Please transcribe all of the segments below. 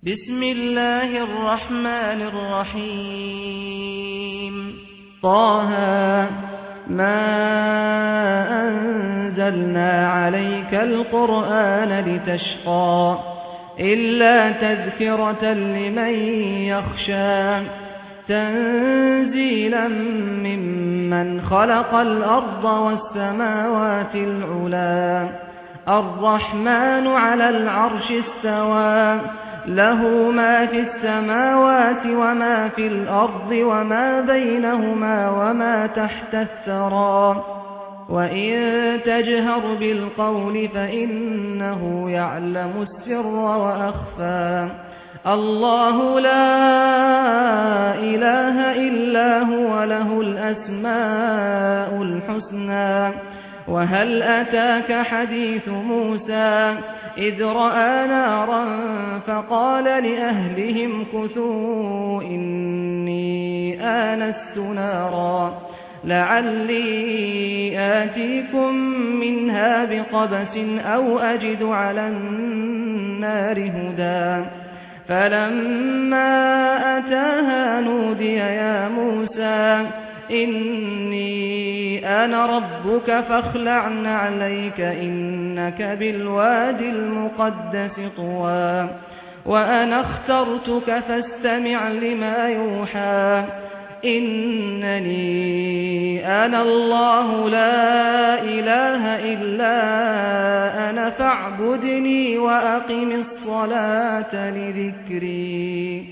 بسم الله الرحمن الرحيم. طه ما أنزلنا عليك القرآن لتشقى إلا تذكرة لمن يخشى تنزيلا ممن خلق الأرض والسماوات العلى الرحمن على العرش استوى له ما في السماوات وما في الأرض وما بينهما وما تحت الثرى وإن تجهر بالقول فإنه يعلم السر وأخفى الله لا إله إلا هو له الأسماء الحسنى وهل أتاك حديث موسى إذ رأى نارا فقال لأهلهم كثوا إني آنست نارا لعلي آتيكم منها بقبس أو أجد على النار هدى فلما أتاها نودي يا موسى إني أنا ربك فاخلع نعليك إنك بالواد المقدس طوى وأنا اخترتك فاستمع لما يوحى إنني أنا الله لا إله إلا أنا فاعبدني وأقم الصلاة لذكري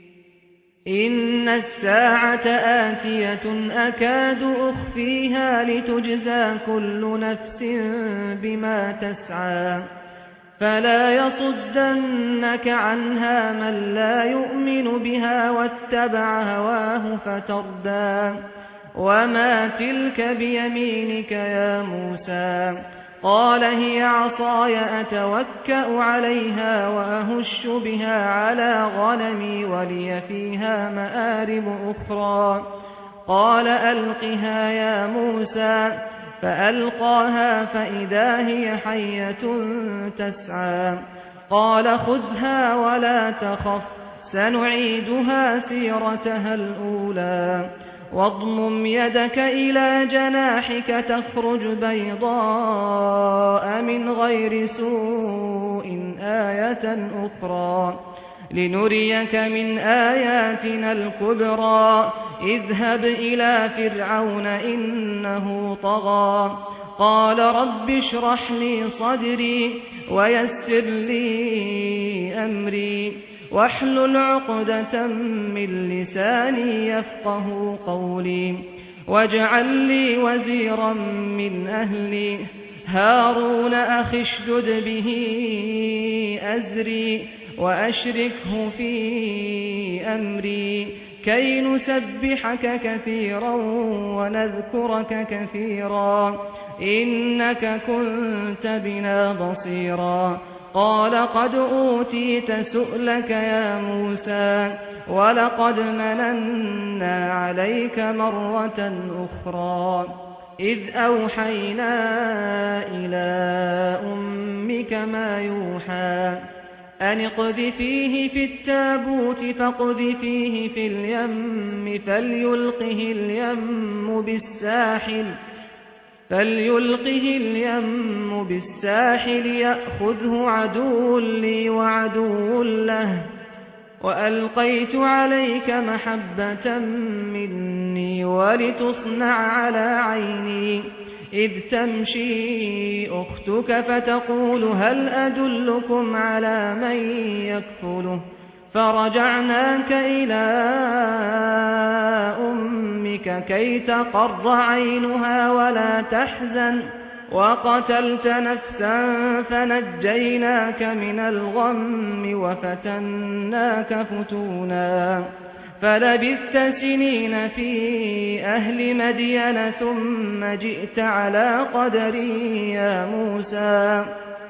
إن الساعة آتية أكاد أخفيها لتجزى كل نفس بما تسعى فلا يصدنك عنها من لا يؤمن بها واتبع هواه فتردى وما تلك بيمينك يا موسى قال هي عصاي أتوكأ عليها وأهش بها على غنمي ولي فيها مآرب أخرى قال ألقها يا موسى فألقاها فإذا هي حية تسعى قال خذها ولا تخف سنعيدها سيرتها الأولى واضمم يدك إلى جناحك تخرج بيضاء من غير سوء آية أخرى لنريك من آياتنا الكبرى اذهب إلى فرعون إنه طغى قال رب اشرح لي صدري ويسر لي أمري واحلل عقدة من لساني يفقه قولي واجعل لي وزيرا من أهلي هارون أخي اشدد به أزري وأشركه في أمري كي نسبحك كثيرا ونذكرك كثيرا إنك كنت بنا بصيرا قال قد أوتيت سؤلك يا موسى ولقد مننا عليك مرة أخرى إذ أوحينا إلى أمك ما يوحى أن اقذفيه في التابوت فاقذفيه في اليم فليلقه اليم بالساحل يأخذه عدو لي وعدو له وألقيت عليك محبة مني ولتصنع على عيني إذ تمشي أختك فتقول هل أدلكم على من يكفله فرجعناك إلى أمك كي تقر عينها ولا تحزن وقتلت نفسا فنجيناك من الغم وفتناك فتونا فلبثت سنين في أهل مدين ثم جئت على قدري يا موسى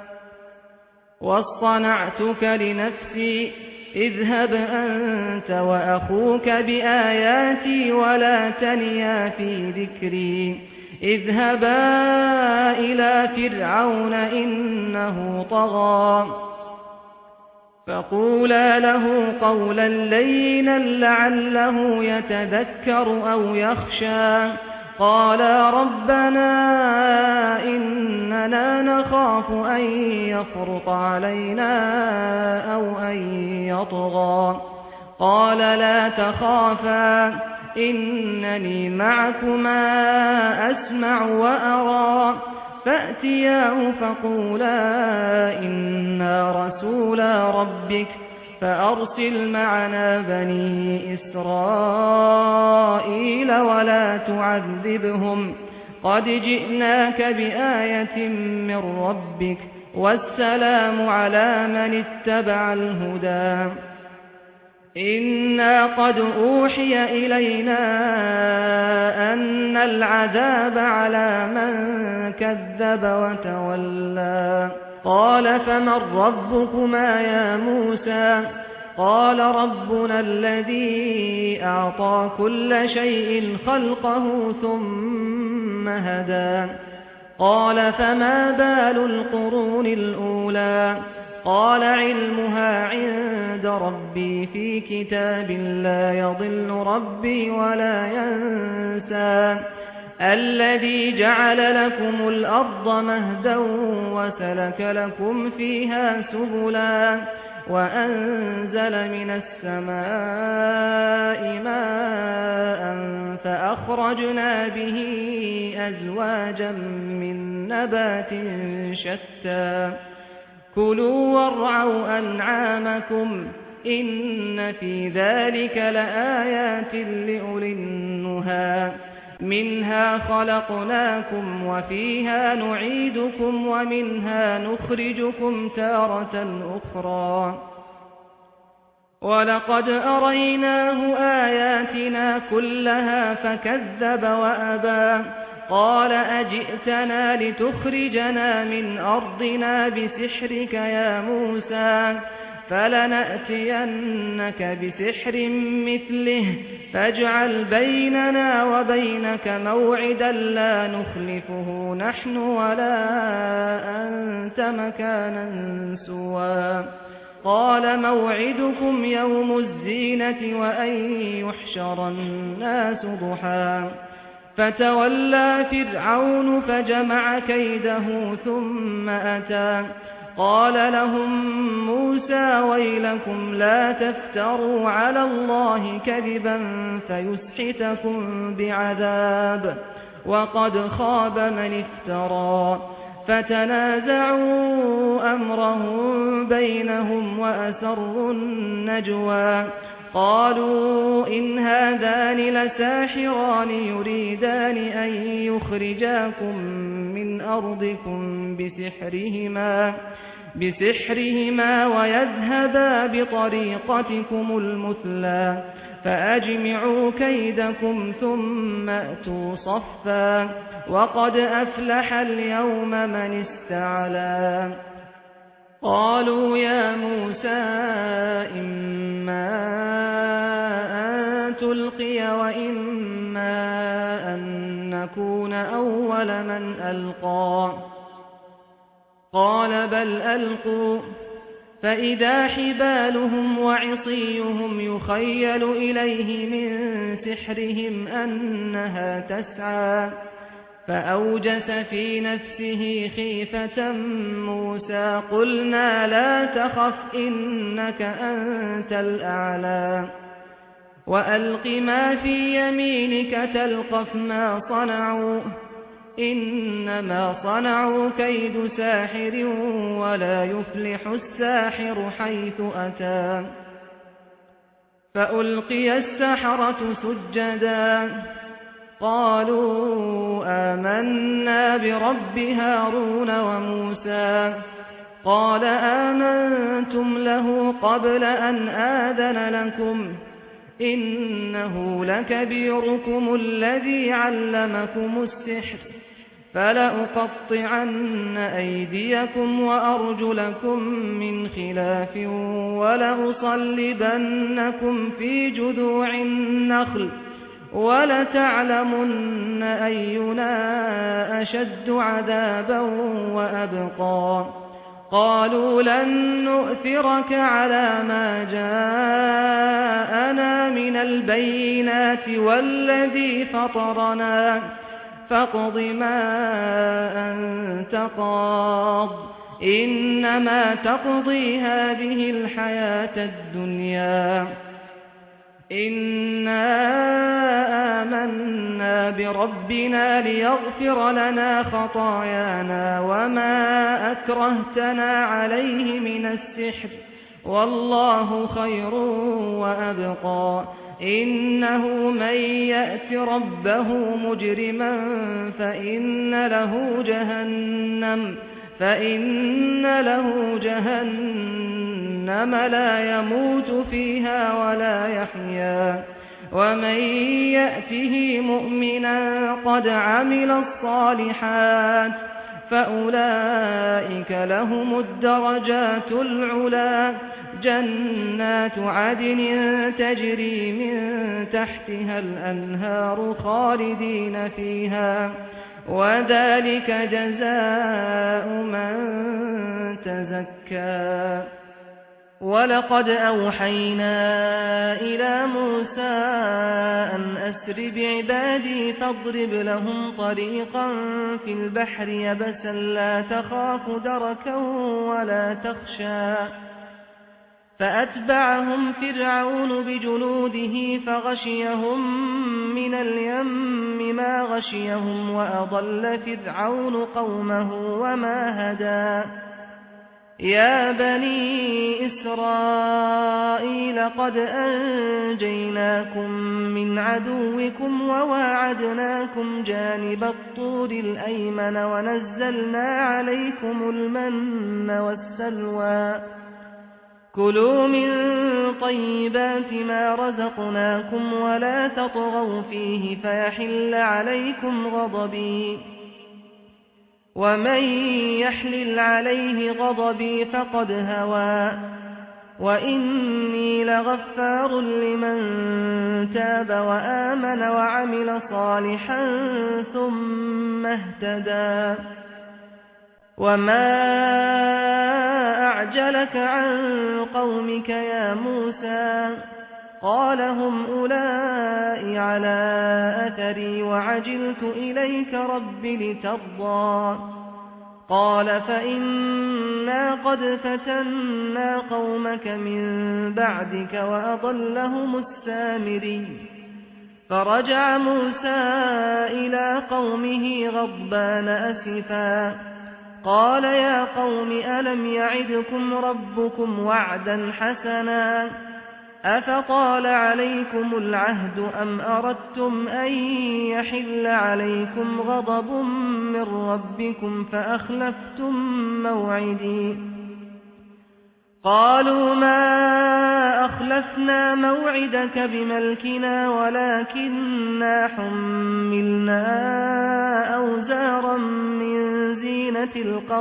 واصطنعتك لنفسي اذهب أنت وأخوك بآياتي ولا تنيا في ذكري اذهبا إلى فرعون إنه طغى فقولا له قولا لينا لعله يتذكر أو يخشى. قالا ربنا إننا نخاف أن يفرط علينا أو أن يطغى. قال لا تخافا إنني معكما أسمع وأرى. فأتياه فقولا إنا رسولا ربك فأرسل معنا بني إسرائيل ولا تعذبهم قد جئناك بآية من ربك والسلام على من اتبع الهدى. إنا قد أوحي إلينا أن العذاب على من كذب وتولى. قال فمن ربكما يا موسى؟ قال ربنا الذي أعطى كل شيء خلقه ثم هدى. قال فما بال القرون الأولى؟ قال علمها عند ربي في كتاب لا يضل ربي ولا ينسى. الذي جعل لكم الأرض مهدا وسلك لكم فيها سبلا وأنزل من السماء ماء فأخرجنا به أزواجا من نبات شتى. كلوا وارعوا أنعامكم إن في ذلك لآيات لأولي النهى. منها خلقناكم وفيها نعيدكم ومنها نخرجكم تارة أخرى. ولقد أريناه آياتنا كلها فكذب وأبى. قال أجئتنا لتخرجنا من أرضنا بسحرك يا موسى؟ فلنأتينك بسحر مثله فاجعل بيننا وبينك موعدا لا نخلفه نحن ولا أنت مكانا سوى. قال موعدكم يوم الزينة وأن يحشر الناس ضحى. فتولى فرعون فجمع كيده ثم أتى. قال لهم موسى ويلكم لا تفتروا على الله كذبا فيسحتكم بعذاب وقد خاب من افترى. فتنازعوا أمرهم بينهم وأسروا النجوى. قالوا إن هذان لساحران يريدان أن يخرجاكم من أرضكم بسحرهما ويذهبا بطريقتكم المثلى فأجمعوا كيدكم ثم أتوا صفا وقد أفلح اليوم من استعلى. قالوا يا موسى إما أن تلقي وإما أن نكون أول من ألقى. قال بل ألقوا. فإذا حبالهم وعصيهم يخيل إليه من سحرهم أنها تسعى. فأوجس في نفسه خيفة موسى. قلنا لا تخف إنك أنت الأعلى وألق ما في يمينك تلقف ما صنعوا إنما صنعوا كيد ساحر ولا يفلح الساحر حيث أتى. فألقي السحرة سجدا قالوا آمنا برب هارون وموسى. قال آمنتم له قبل أن آذن لكم إنه لكبيركم الذي علمكم السحر فلأقطعن أيديكم وأرجلكم من خلاف ولأصلبنكم في جذوع النخل ولتعلمن أينا أشد عذابا وأبقى. قالوا لن نؤثرك على ما جاءنا من البينات والذي فطرنا فاقض ما أنت قاض إنما تقضي هذه الحياة الدنيا إنا آمنا بربنا ليغفر لنا خطايانا وما أكرهتنا عليه من السحر والله خير وأبقى إنه من يأت ربه مجرما فإن له جهنم لا يموت فيها ولا يحيا ومن يأته مؤمنا قد عمل الصالحات فأولئك لهم الدرجات العلى جنات عدن تجري من تحتها الأنهار خالدين فيها وذلك جزاء من تزكى ولقد أوحينا إلى موسى أن أسر بعبادي فاضرب لهم طريقا في البحر يبسا لا تخاف دركا ولا تخشى فأتبعهم فرعون بجنوده فغشيهم من اليم ما غشيهم وأضل فرعون قومه وما هدى يا بني إسرائيل قد أنجيناكم من عدوكم وواعدناكم جانب الطور الأيمن ونزلنا عليكم المن والسلوى كلوا من طيبات ما رزقناكم ولا تطغوا فيه فيحل عليكم غضبي ومن يحلل عليه غضبي فقد هوى وإني لغفار لمن تاب وآمن وعمل صالحا ثم اهتدى وما أعجلك عن قومك يا موسى قال هم أولئك على أثري وعجلت إليك رب لترضى قال فإنا قد فتنا قومك من بعدك وأضلهم السامري فرجع موسى إلى قومه غضبان أسفا قال يا قوم ألم يعدكم ربكم وعدا حسنا أفطال عليكم العهد أم أردتم أن يحل عليكم غضب من ربكم فأخلفتم موعدي قالوا ما أخلفنا موعدك بملكنا ولكننا حملنا أوزارا من زينة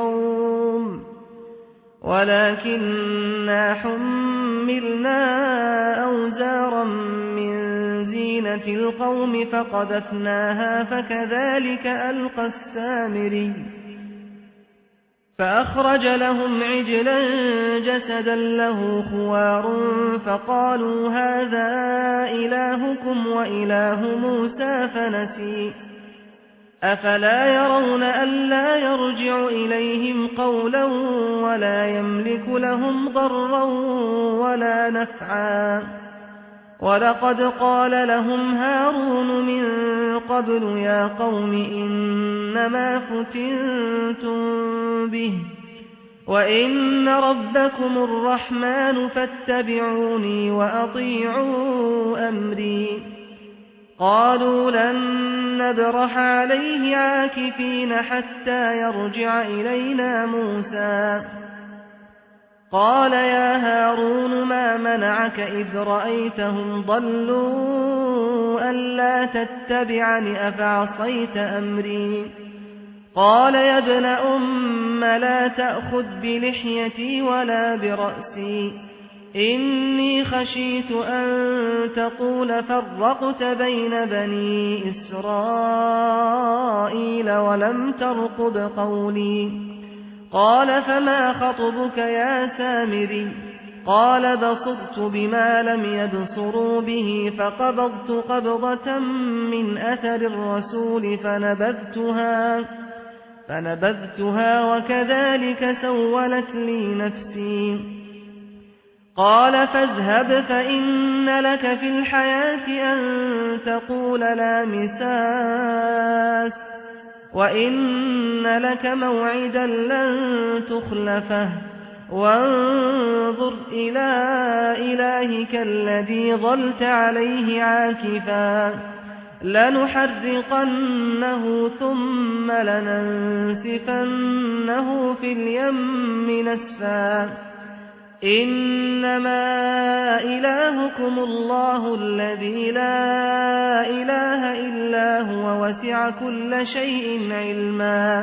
القوم فقذفناها فكذلك ألقى السامري فأخرج لهم عجلا جسدا له خوار فقالوا هذا إلهكم وإله موسى فنسي أفلا يرون ألا يرجع إليهم قولا ولا يملك لهم ضرا ولا نفعا ولقد قال لهم هارون من قبل يا قوم إنما فتنتم به وإن ربكم الرحمن فاتبعوني وأطيعوا أمري قالوا لن نبرح عليه عاكفين حتى يرجع إلينا موسى قال يا هارون ما منعك إذ رأيتهم ضلوا ألا تتبعني أفعصيت أمري قال يا ابن أم لا تأخذ بلحيتي ولا برأسي إني خشيت أن تقول فرقت بين بني إسرائيل ولم ترقب قولي قال فما خطبك يا سامري قال بصرت بما لم يبصروا به فقبضت قبضة من أثر الرسول فنبذتها وكذلك سولت لي نفسي قال فاذهب فإن لك في الحياة أن تقول لا مساس وإن لك موعدا لن تخلفه وانظر إلى إلهك الذي ظلت عليه عاكفا لنحرقنه ثم لننسفنه في اليم نسفا إنما إلهكم الله الذي لا إله إلا هو وسع كل شيء علما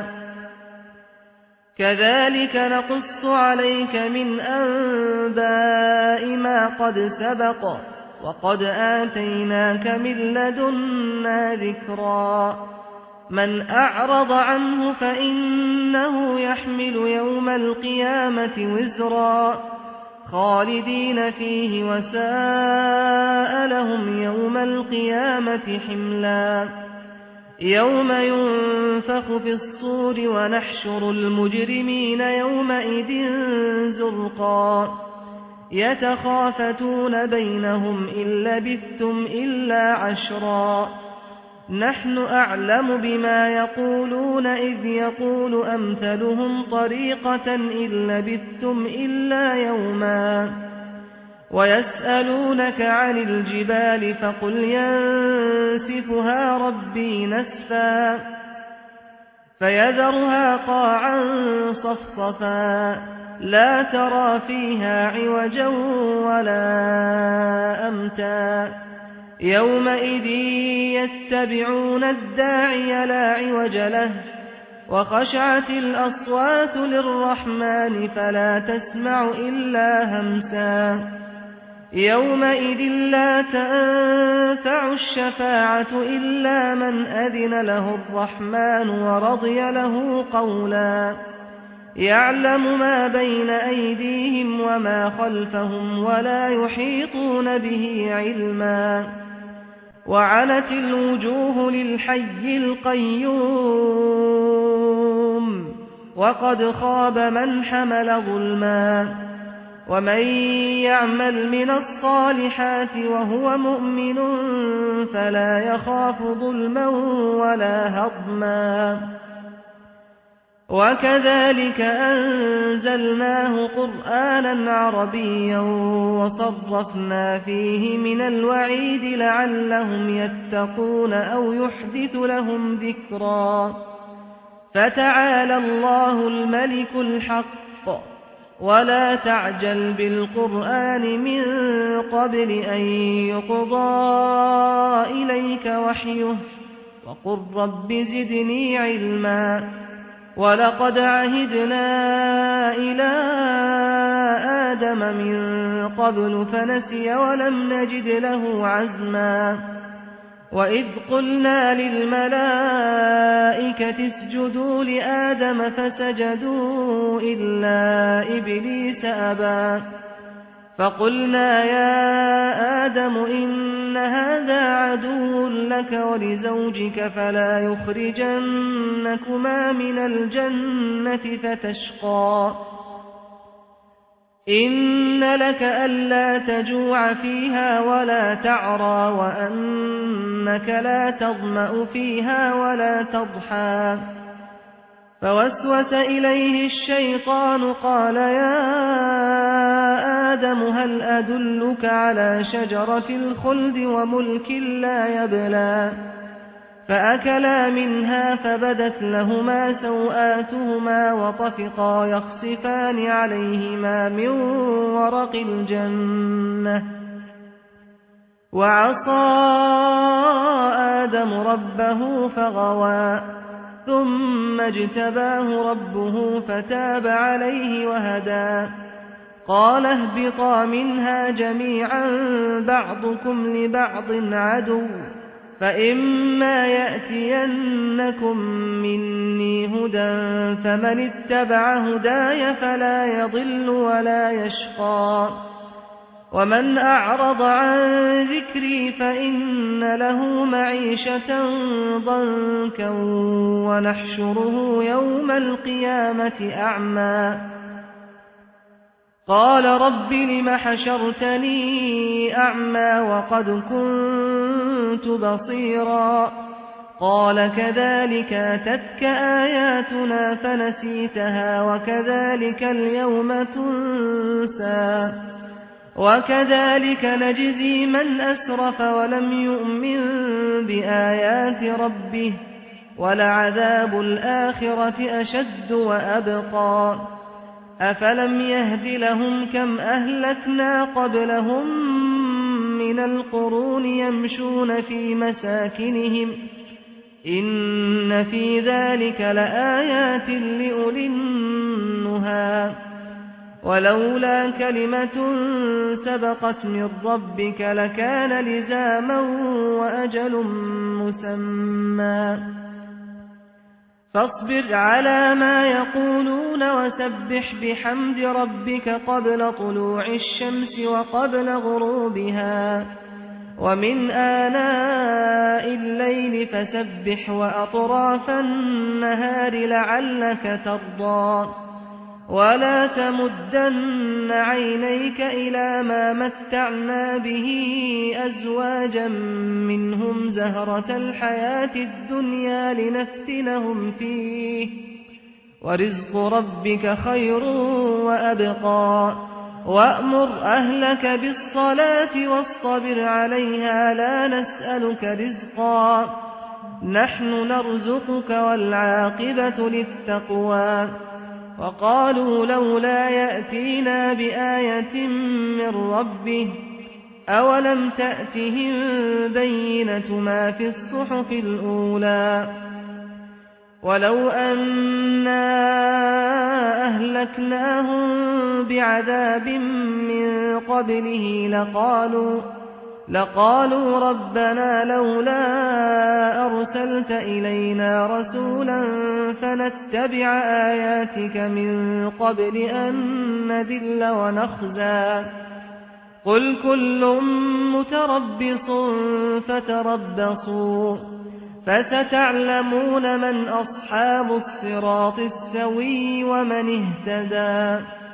كذلك نقص عليك من أنباء ما قد سبق وقد آتيناك من لدنا ذكرا من أعرض عنه فإنه يحمل يوم القيامة وزرا خالدين فيه وساء لهم يوم القيامة حملا يوم ينفخ في الصور ونحشر المجرمين يومئذ زرقا يتخافتون بينهم إن لبثتم إلا عشرا نحن أعلم بما يقولون إذ يقول أمثلهم طريقة إن لبثتم إلا يوما ويسألونك عن الجبال فقل ينسفها ربي نسفا فيذرها قاعا صفصفا لا ترى فيها عوجا ولا أمتا يومئذ يتبعون الداعي لا عوج له وخشعت الأصوات للرحمن فلا تسمع إلا همسا يومئذ لا تنفع الشفاعة إلا من أذن له الرحمن ورضي له قولا يعلم ما بين أيديهم وما خلفهم ولا يحيطون به علما وعنت الوجوه للحي القيوم وقد خاب من حمل ظلما ومن يعمل من الصالحات وهو مؤمن فلا يخاف ظلما ولا هضما وكذلك أنزلناه قرآنا عربيا وصرفنا فيه من الوعيد لعلهم يتقون أو يحدث لهم ذكرا فتعالى الله الملك الحق ولا تعجل بالقرآن من قبل أن يقضى إليك وحيه وقل رب زدني علما ولقد عهدنا إلى آدم من قبل فنسي ولم نجد له عزما وإذ قلنا للملائكة اسجدوا لآدم فسجدوا إلا إبليس أبى فقلنا يا آدم إن هذا عدو لك ولزوجك فلا يخرجنكما من الجنة فتشقى إن لك ألا تجوع فيها ولا تعرى وأنك لا تظمأ فيها ولا تضحى فوسوس إليه الشيطان قال يا آدم هل أدلك على شجرة الخلد وملك لا يبلى فأكلا منها فبدت لهما سوآتهما وطفقا يخصفان عليهما من ورق الجنة وعصى آدم ربه فغوى ثم اجتباه ربه فتاب عليه وهدى قال اهبطا منها جميعا بعضكم لبعض عدو فإما يأتينكم مني هدى فمن اتبع هداي فلا يضل ولا يشقى ومن أعرض عن ذكري فإن له معيشة ضنكا ونحشره يوم القيامة أعمى قال رب لم حشرتني أعمى وقد كنت بصيرا قال كذلك أتتك آياتنا فنسيتها وكذلك اليوم تنسى وكذلك نجزي من أسرف ولم يؤمن بآيات ربه ولعذاب الآخرة أشد وأبقى أفلم يهد لهم كم أهلكنا قبلهم من القرون يمشون في مساكنهم إن في ذلك لآيات لأولي النهى ولولا كلمة سبقت من ربك لكان لزاما وأجل مسمى فاصبر على ما يقولون وسبح بحمد ربك قبل طلوع الشمس وقبل غروبها ومن آناء الليل فسبح وأطراف النهار لعلك ترضى ولا تمدن عينيك إلى ما متعنا به أزواجا منهم زهرة الحياة الدنيا لنفتنهم فيه ورزق ربك خير وأبقى وأمر أهلك بالصلاة واصطبر عليها لا نسألك رزقا نحن نرزقك والعاقبة للتقوى وقالوا لولا يأتينا بآية من ربه أولم تأتهم بينة ما في الصحف الأولى ولو أنا أهلكناهم بعذاب من قبله لقالوا ربنا لولا أرسلت إلينا رسولا فنتبع آياتك من قبل أن نذل ونخزى قل كل متربص فتربصوا فستعلمون من أصحاب الصراط السوي ومن اهتدى